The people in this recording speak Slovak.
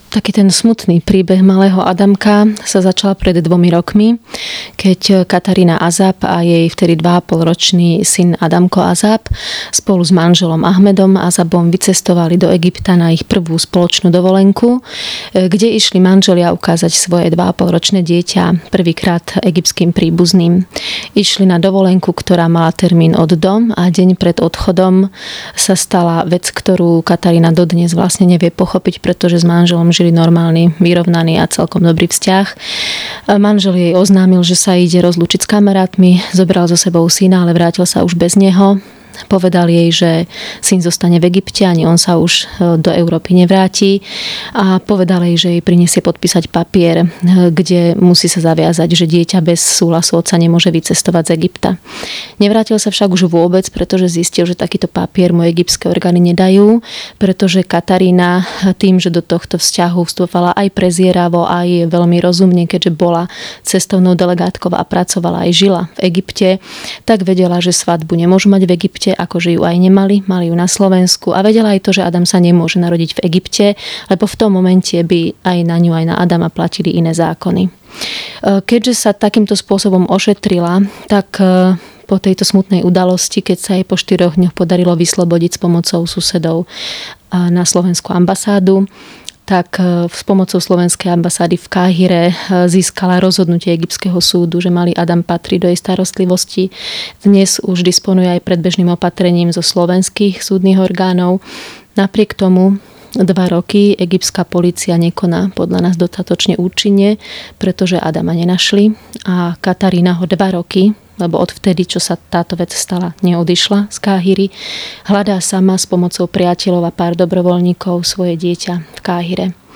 Taký ten smutný príbeh malého Adamka sa začal pred 2 rokmi, keď Katarína Azab a jej vtedy 2,5-ročný syn Adamko Azab spolu s manželom Ahmedom Azabom vycestovali do Egypta na ich prvú spoločnú dovolenku, kde išli manželia ukázať svoje 2,5-ročné dieťa prvýkrát egyptským príbuzným. Išli na dovolenku, ktorá mala termín od dom a deň pred odchodom sa stala vec, ktorú Katarína dodnes vlastne nevie pochopiť, pretože s manželom žili normálny, vyrovnaný a celkom dobrý vzťah. Manžel jej oznámil, že sa ide rozlúčiť s kamarátmi, zobral so sebou syna, ale vrátil sa už bez neho. Povedal jej, že syn zostane v Egypte, ani on sa už do Európy nevráti a povedal jej, že jej prinesie podpísať papier, kde musí sa zaviazať, že dieťa bez súhlasu otca nemôže vycestovať z Egypta. Nevrátil sa však už vôbec, pretože zistil, že takýto papier mu egyptské orgány nedajú, pretože Katarína tým, že do tohto vzťahu vstupovala aj prezieravo, aj veľmi rozumne, keďže bola cestovnou delegátkou a pracovala aj žila v Egypte, tak vedela, že svadbu nemôžu mať v Egypte, akože ju aj nemali, mali ju na Slovensku a vedela aj to, že Adam sa nemôže narodiť v Egypte, lebo v tom momente by aj na ňu, aj na Adama platili iné zákony. Keďže sa takýmto spôsobom ošetrila, tak po tejto smutnej udalosti, keď sa jej po 4 dňoch podarilo vyslobodiť s pomocou susedov na slovenskú ambasádu, tak s pomocou slovenskej ambasády v Káhire získala rozhodnutie egyptského súdu, že malý Adam patrí do jej starostlivosti. Dnes už disponuje aj predbežným opatrením zo slovenských súdnych orgánov. Napriek tomu 2 roky egyptská polícia nekoná podľa nás dostatočne účinne, pretože Adama nenašli a Katarína ho 2 roky, lebo odvtedy, čo sa táto vec stala, neodišla z Káhiry, hľadá sama s pomocou priateľov a pár dobrovoľníkov svoje dieťa v Káhire.